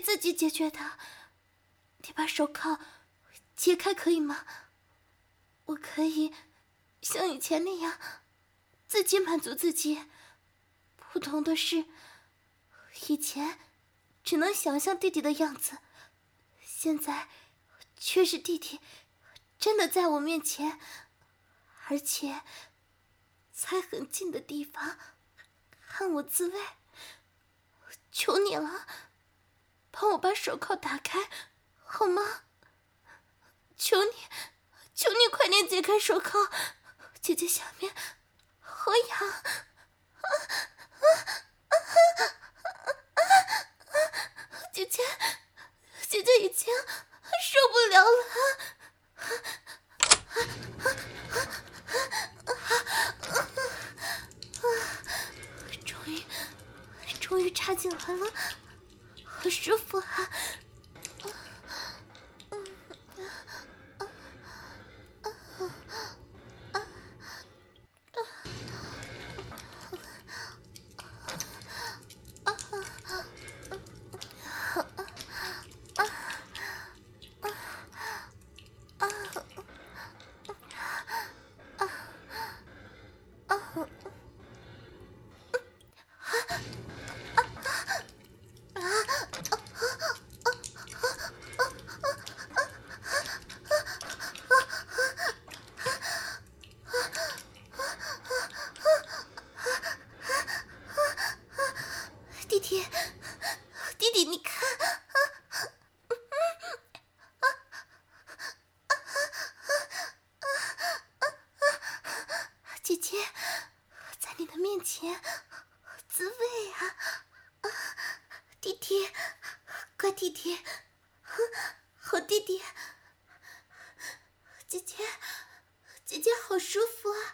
自己解决的。你把手铐解开可以吗？我可以像以前那样自己满足自己。不同的是，以前只能想象弟弟的样子，现在却是弟弟真的在我面前，而且在很近的地方看我自慰。求你了，帮我把手铐打开好吗？求你，求你快点解开手铐，姐姐下面好痒。姐姐，姐姐已经受不了了。终于插进来了，好舒服啊！弟弟，你看，姐姐在你的面前滋味啊！弟弟，乖弟弟，好弟弟，姐姐好舒服啊！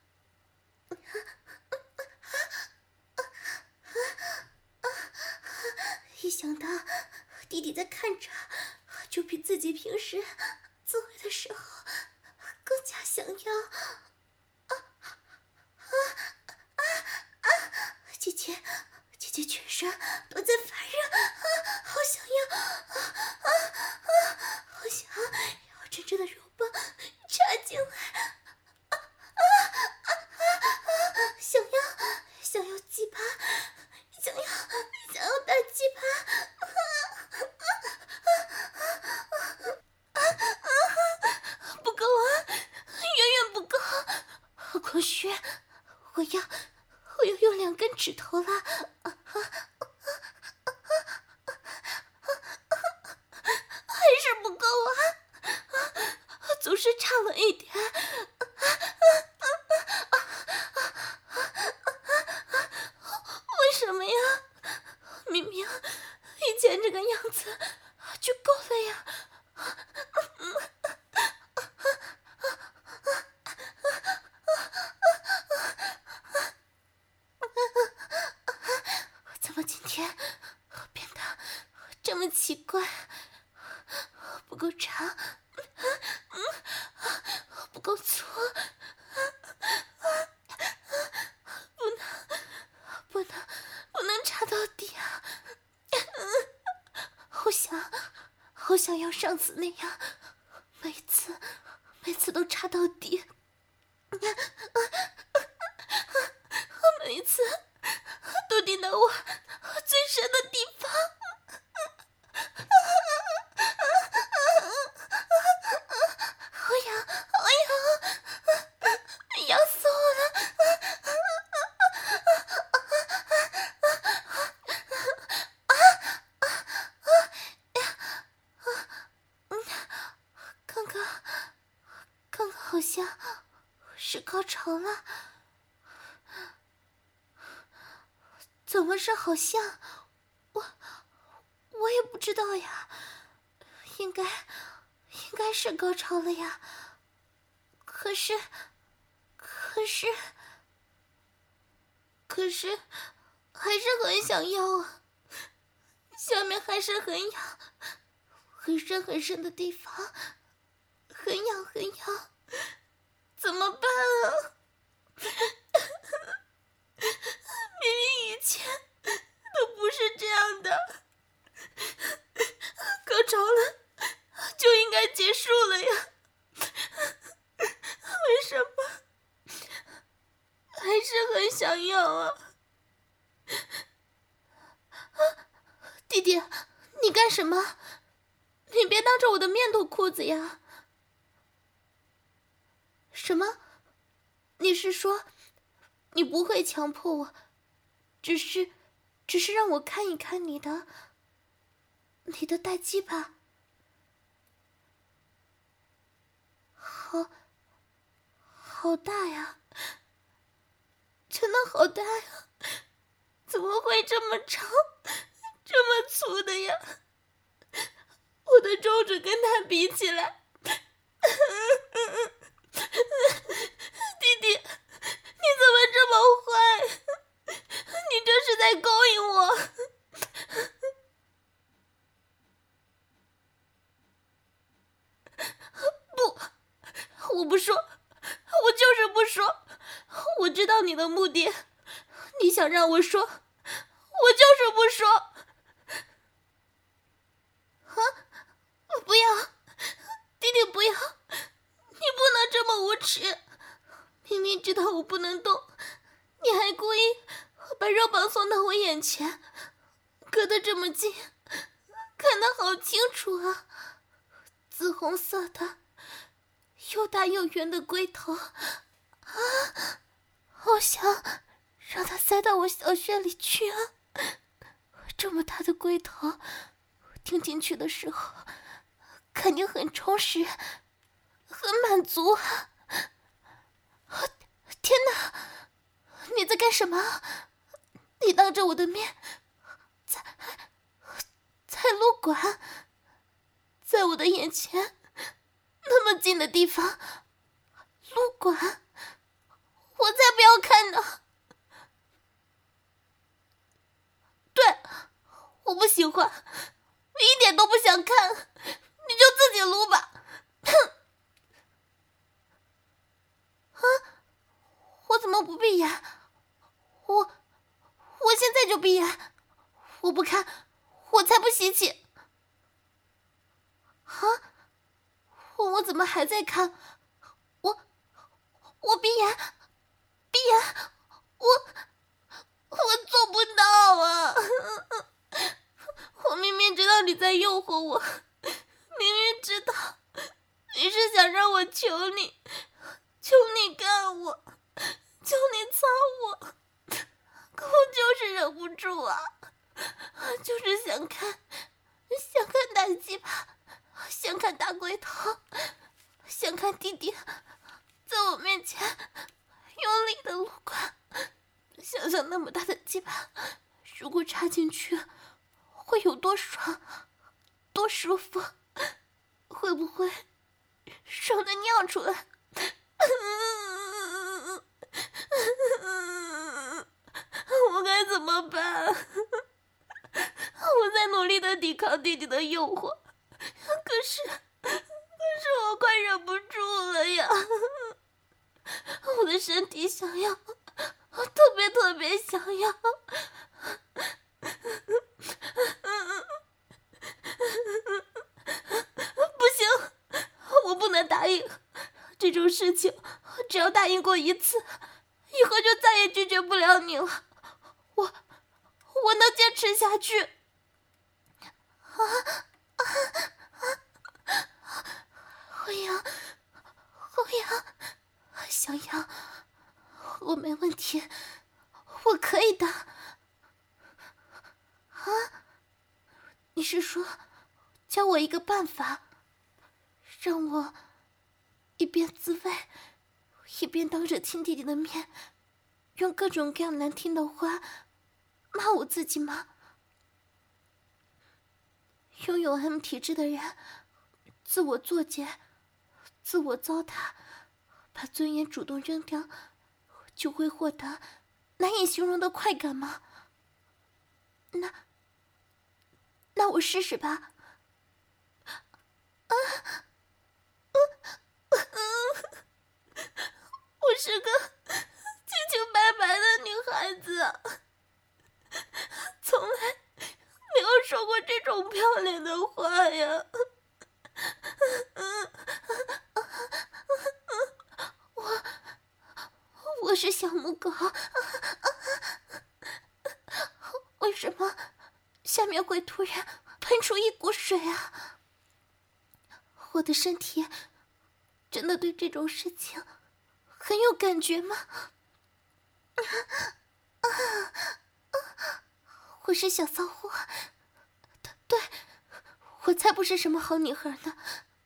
一想到弟弟在看着，就比自己平时自慰的时候更加想要。姐姐全身都在发热，好想要，好想要真正的肉棒插进来，想要鸡巴，想要大鸡巴。不够啊，远远不够，空虚，我要用2根指头了，还是不够啊，总是差了一点。为什么呀？明明以前这个样子就够了呀。怎么今天变得这么奇怪？不够长，不够粗，不能插到底啊！好想要上次那样，每次都插到底，每一次都顶到我最深的地方。好痒，痒死我了！刚刚好像是高潮了，怎么是好像？我也不知道呀，应该是高潮了呀。可是还是很想要啊，下面还是很痒，很深的地方，很痒，怎么办啊？明明以前都不是这样的， 潮了就应该结束了呀，为什么还是很想要啊？弟弟，你干什么？你别当着我的面脱裤子呀！什么？你是说你不会强迫我，只是让我看一看你的待机吧？好大呀，真的好大呀！怎么会这么长，这么粗的呀？我的中指跟他比起来，弟弟，你怎么这么坏？你这是在勾引我！不，我不说，我就是不说。我知道你的目的，你想让我说，我就是不说。不要，弟弟不要，你不能这么无耻！明明知道我不能动，你还故意把肉棒送到我眼前，隔得这么近，看得好清楚啊！紫红色的，又大又圆的龟头啊，好想让它塞到我小穴里去啊！这么大的龟头，听进去的时候肯定很充实，很满足啊！天哪，你在干什么？你当着我的面在撸管，在我的眼前那么近的地方撸管，我才不要看呢！对，我不喜欢，我一点都不想看，你就自己撸吧。哼！啊，我怎么不闭眼？我现在就闭眼，我不看，我才不稀奇。啊，我怎么还在看？我闭眼，我做不到啊！我明明知道你在诱惑我，明明知道你是想让我求你干我，求你操我，可我就是忍不住啊，就是想看大鸡巴，想看大龟头，想看弟弟在我面前用力的撸管，想想那么大的鸡巴，如果插进去会有多爽，多舒服，会不会爽的尿出来？我该怎么办？我在努力的抵抗弟弟的诱惑，可是我快忍不住了呀！我的身体想要，特别想要。不行，我不能答应这种事情，只要答应过一次，以后就再也拒绝不了你了。我能坚持下去。欧阳，想要，我没问题，我可以的。啊，你是说教我一个办法，让我一边自慰，一边当着亲弟弟的面，用各种各样难听的话骂我自己吗？拥有 M 体质的人，自我作践，自我糟蹋，把尊严主动扔掉，就会获得难以形容的快感吗？那我试试吧。我是个清清白白的女孩子，从来没有说过这种漂亮的话呀。 是小母狗，为什么下面会突然喷出一股水啊？我的身体真的对这种事情很有感觉吗？我是小骚货，对，我才不是什么好女孩呢。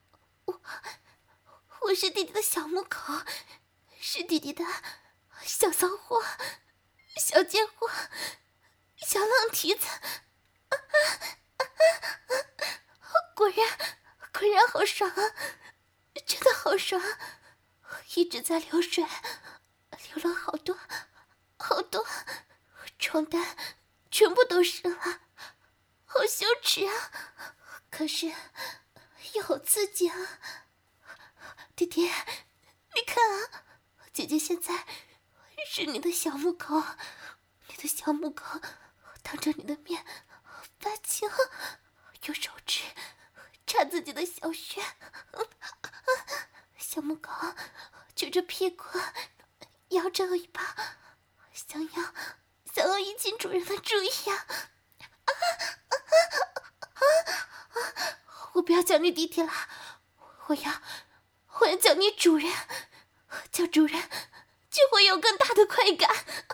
我是弟弟的小母狗，是弟弟的小骚货、小贱货、小浪蹄子。果然好爽啊，真的好爽，一直在流水，流了好多床单全部都湿了，好羞耻啊，可是又好刺激啊。弟弟，你看啊，姐姐现在是你的小母狗，你的小母狗当着你的面发情，用手指插自己的小穴，小母狗撅着屁股，摇着尾巴，想要引起主人的注意呀！我不要叫你弟弟了，我要叫你主人，叫主人就会有更大的快感。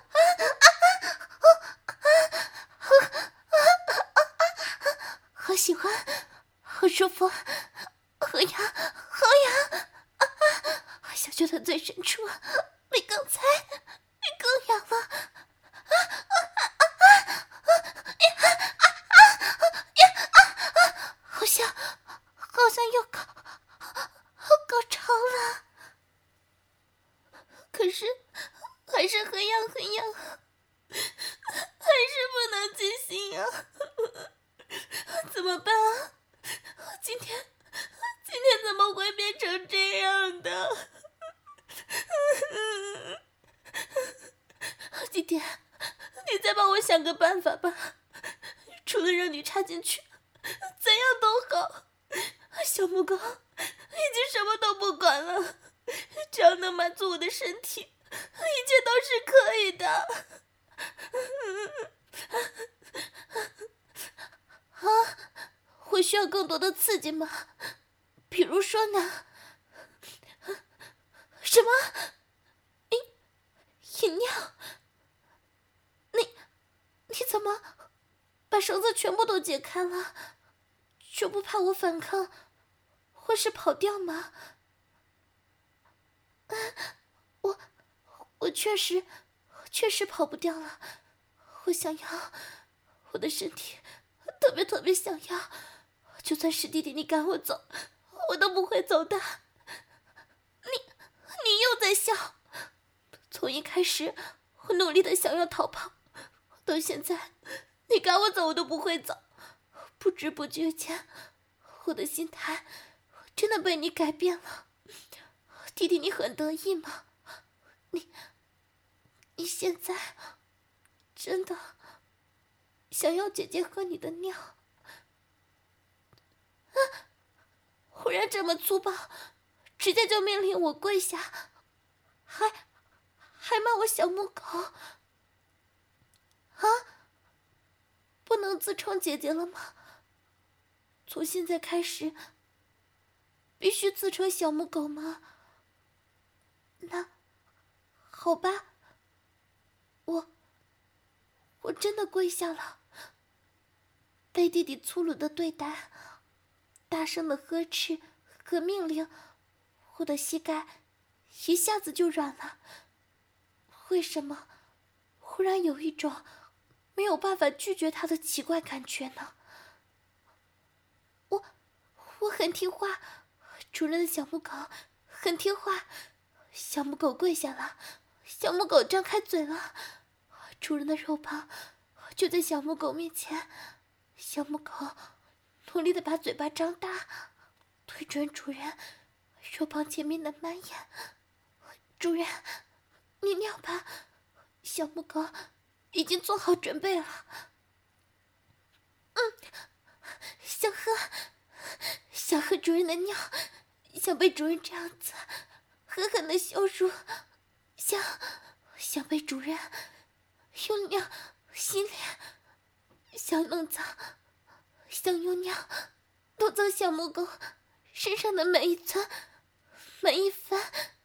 好喜欢，好舒服，好痒，小穴的最深处比刚才更痒了。好像又高潮了，可是还是很痒，还是不能进行啊！怎么办啊？今天怎么会变成这样的？弟弟，你再帮我想个办法吧，除了让你插进去，怎样都好。小母狗已经什么都不管了，只要能满足我的身体，一切都是可以的。会需要更多的刺激吗？比如说呢？什么？饮料？你怎么把绳子全部都解开了？就不怕我反抗或是跑掉吗？我确实跑不掉了。我想要，我的身体特别想要，就算是弟弟你赶我走，我都不会走的。你又在笑。从一开始我努力的想要逃跑，到现在你赶我走我都不会走。不知不觉间，我的心态真的被你改变了。弟弟你很得意吗？你现在真的想要姐姐喝你的尿？忽然这么粗暴，直接就命令我跪下，还骂我小母狗啊！不能自称姐姐了吗？从现在开始必须自称小母狗吗？那好吧，我真的跪下了。被弟弟粗鲁的对待，大声的呵斥和命令，我的膝盖一下子就软了。为什么忽然有一种没有办法拒绝他的奇怪感觉呢？我很听话，主人的小母狗很听话。小母狗跪下了，小母狗张开嘴了，主人的肉棒就在小母狗面前。小母狗努力的把嘴巴张大，对准主人肉棒前面的满眼。主人，你尿吧，小母狗已经做好准备了。想喝主人的尿，想被主人这样子狠狠的羞辱， 想被主人用尿洗脸，想弄脏，想用尿弄脏小母狗身上的每一寸每一分。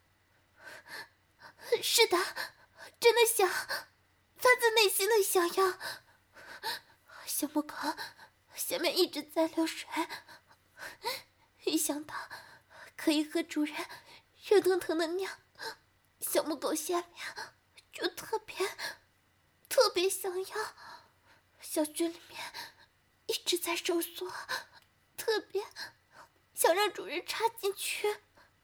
是的，真的想，发自内心的想要。小母狗下面一直在流水，一想到可以和主人热腾腾的尿，小母狗下面就特别想要。小穴里面一直在收缩，特别想让主人插进去。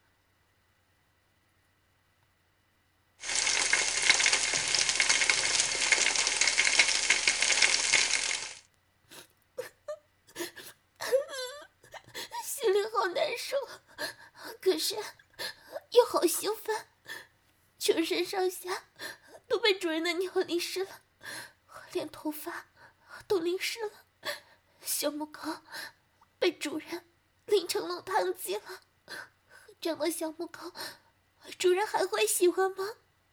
心里好难受，可是又好兴奋，全身上下都被主人的尿淋湿了，连头发都淋湿了。小母狗被主人淋成弄汤鸡了，这样的小母狗主人还会喜欢吗？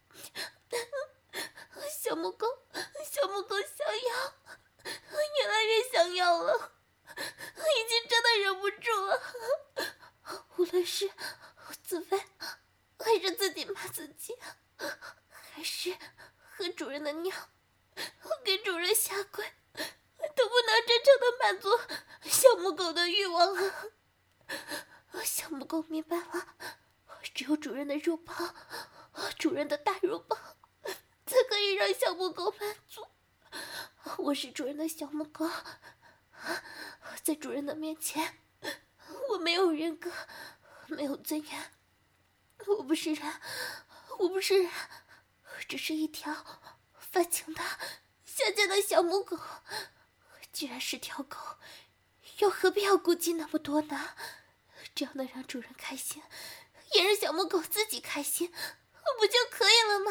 小母狗想要，越来越想要了，已经真的忍不住了。无论是自慰，还是自己骂自己，还是喝主人的尿，给主人下跪，都不能真正的满足小母狗的欲望啊！小母狗明白了，只有主人的肉包，主人的大肉包，才可以让小母狗满足。我是主人的小母狗，在主人的面前，我没有人格，没有尊严，我不是人，只是一条发情的下贱的小母狗。既然是条狗，又何必要顾忌那么多呢？只要能让主人开心，也让小母狗自己开心，不就可以了吗？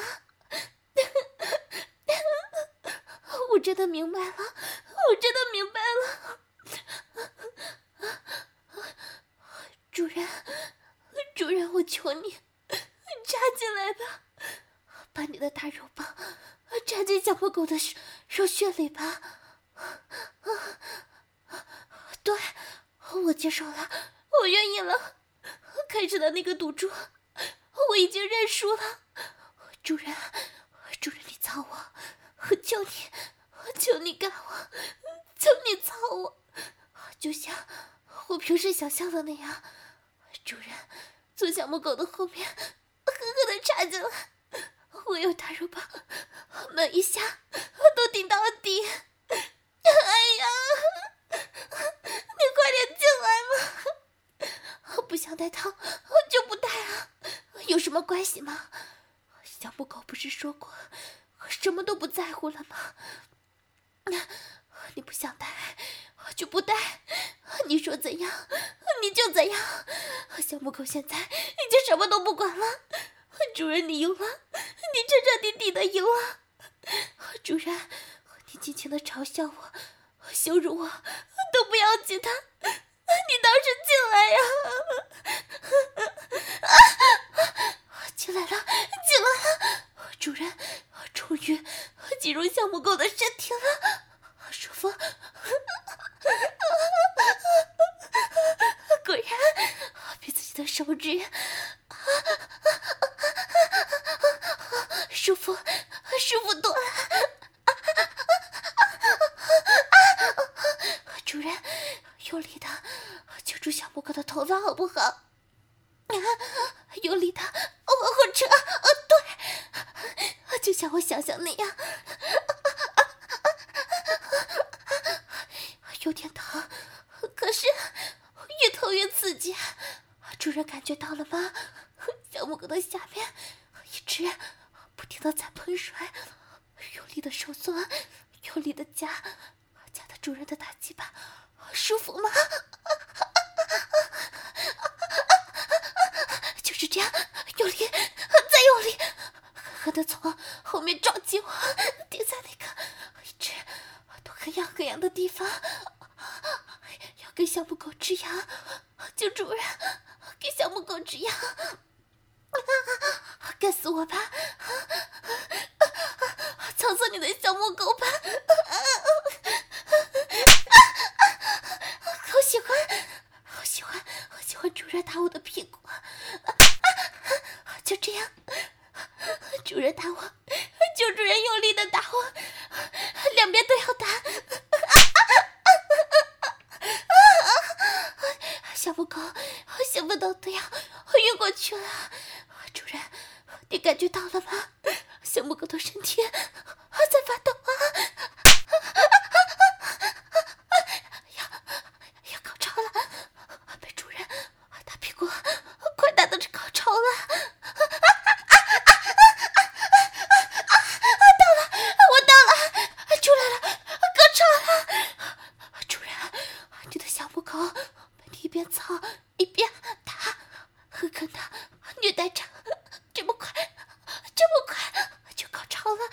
我真的明白了，主人，我求你插进来吧，把你的大肉棒插进小母狗的肉穴里吧。对，我接受了，我愿意了。开始的那个赌注，我已经认输了。主人，你操我，求你干我，求你操我，就像我平时想象的那样。主人从小母狗的后面狠狠地插进来，我用大肉棒每一下都顶到底。哎呀，你快点进来嘛！不想戴套就不戴啊，有什么关系吗？小母狗不是说过什么都不在乎了吗？你不想戴就不戴，你说怎样你就怎样。小母狗现在已经什么都不管了。主人，你赢了，你彻彻底底的赢了。主人，你尽情的嘲笑我，羞辱我都不要紧的，你倒是进来呀！进来了！主人，终于进入小母狗的身体了，舒服。果然比自己的手指舒服多了。主人，用力的揪住小母狗的头发好不好？用力的往后扯，对，就像我想象那样。有点疼，可是越疼越刺激。主人感觉到了吗？小母狗的下面一直不停的在喷水，用力的收缩，用力的夹的主人的大鸡巴，舒服吗？就是这样，用力，再用力，狠狠的从后面撞击我，顶在那个一直都很痒的地方，要给小母狗止痒，救主人，给小母狗止痒，干死我吧！ 操死你的小母狗吧！好喜欢，好喜欢，好喜欢主人打我的屁股！就这样，主人打我，求主人用力的打我，两边都要打！小母狗兴奋到都要晕过去了。主人，你感觉到了吗？小母狗的身体在发抖啊！要高潮了，被主人打屁股，快打到这高潮了！我到了，出来了，高潮了！主人，你的小母狗被你一边操一边打，狠狠的虐待着，这么快就高潮了！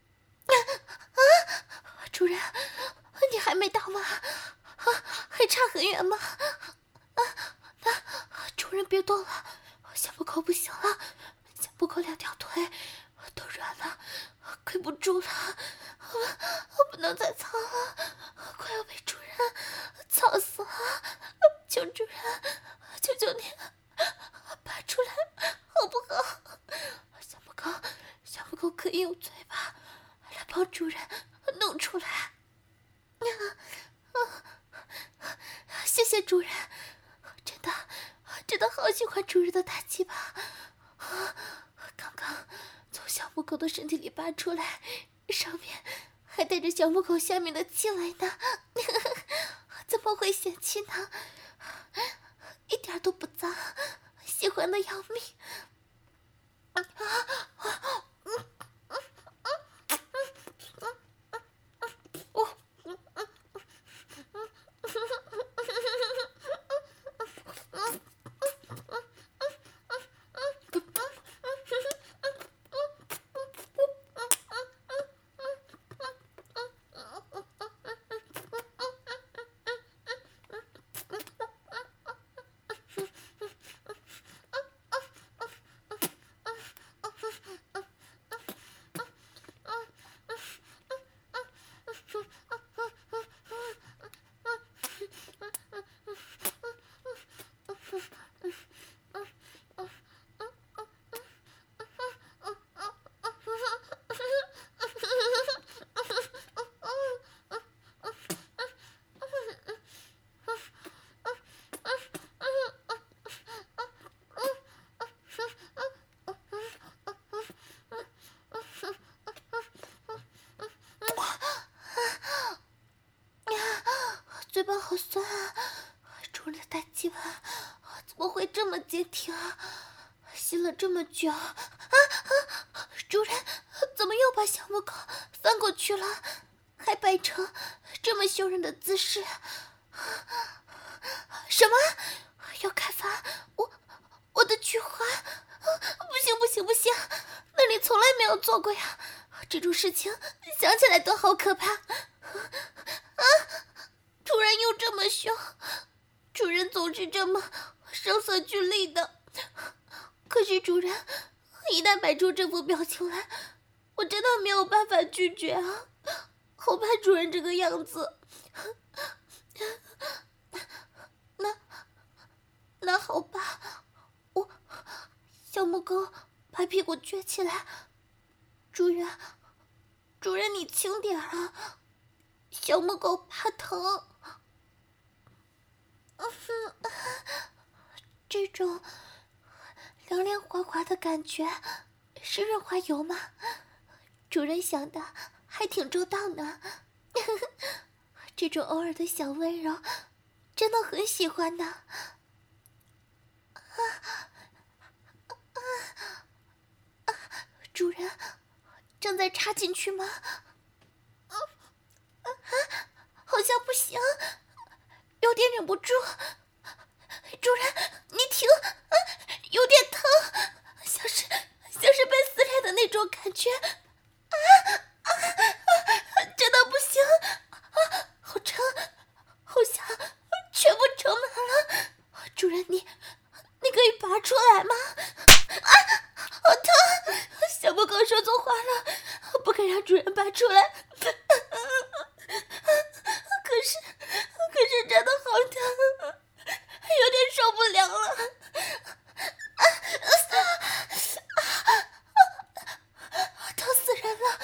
主人，你还没到吗？还差很远吗？主人别动了，小母狗不行了，小母狗两条腿都软了，跪不住了，我不能再操了，快要被主人操死了！求主人，求求你，拔出来好不好？小母狗可以用嘴巴来帮主人弄出来。谢谢主人，真的好喜欢主人的大鸡巴。刚刚从小母狗的身体里拔出来，上面还带着小母狗下面的气味呢，怎么会嫌弃呢？一点都不脏，喜欢的要命。嘴巴好酸啊！主人的大鸡巴怎么会这么坚挺啊？吸了这么久主人怎么又把小母狗翻过去了？还摆成这么羞人的姿势？什么？要开发我的菊花？不行！那里从来没有做过呀！这种事情想起来都好可怕！主人又这么凶，主人总是这么声色俱厉的。可是主人一旦摆出这副表情来，我真的没有办法拒绝啊！好怕主人这个样子。那好吧，我小母狗把屁股撅起来。主人你轻点啊，小母狗怕疼。这种凉凉滑滑的感觉是润滑油吗？主人想的还挺周到呢。这种偶尔的小温柔真的很喜欢呢。主人正在插进去吗？好像不行，有点忍不住。主人你停，有点疼，像是被撕裂的那种感觉。真的不行，好沉，好像全部盛满了。主人你可以拔出来吗？好疼！小母狗说错话了，不敢让主人拔出来。可是真的好疼，有点受不了了。疼死人了！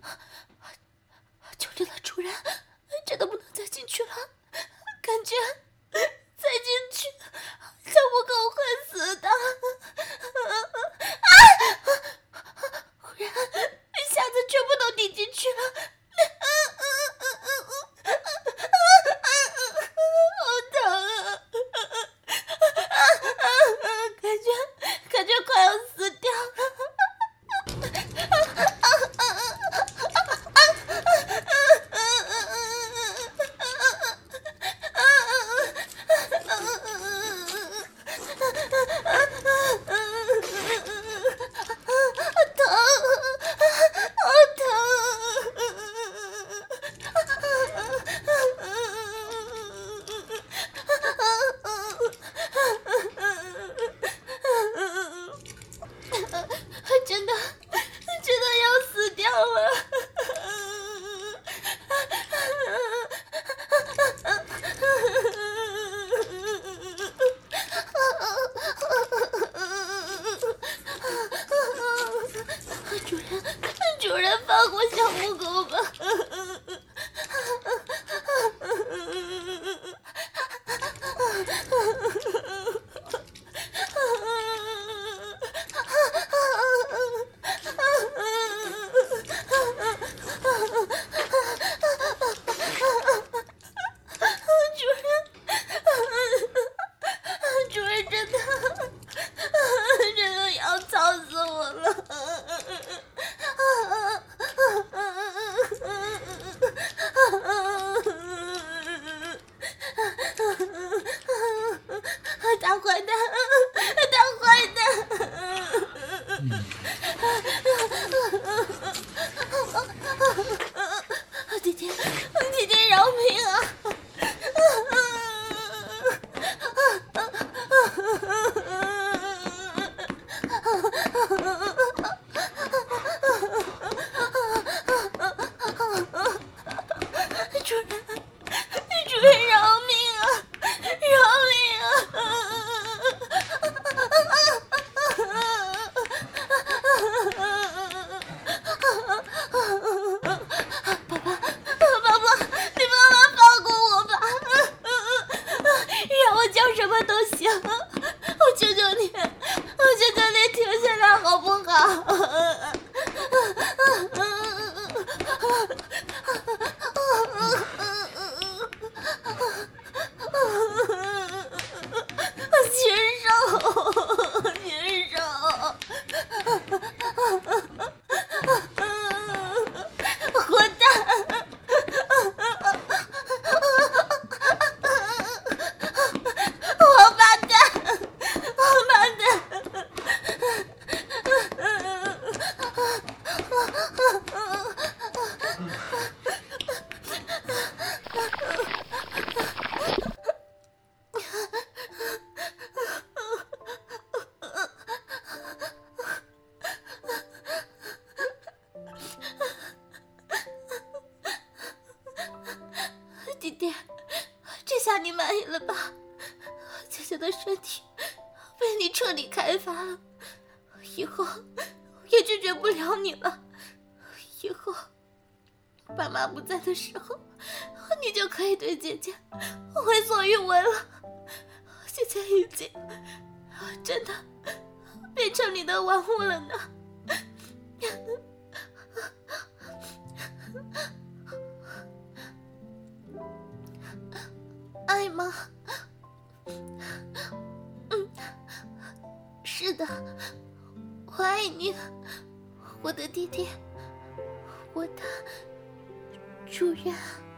求你了，主人，真的不能再进去了，感觉再进去小母狗会死的。忽然一下子全部都顶进去了。好疼啊！感觉快要死掉了。真的要死掉了。主人放过小母狗吧。主人真的要操死我了。大坏蛋，大坏蛋！弟弟饶命啊！主人饶命啊！饶命啊！爸爸，你妈妈放过我吧！让我叫什么都行，我求求你停下来好不好？禽兽！混蛋！王八蛋！王八蛋！弟弟，这下你满意了吧？姐姐的身体被你彻底开发了，以后也拒绝不了你了。以后爸妈不在的时候，你就可以对姐姐为所欲为了。姐姐已经真的变成你的玩物了呢。爱吗？是的，我爱你，我的弟弟，我的主人。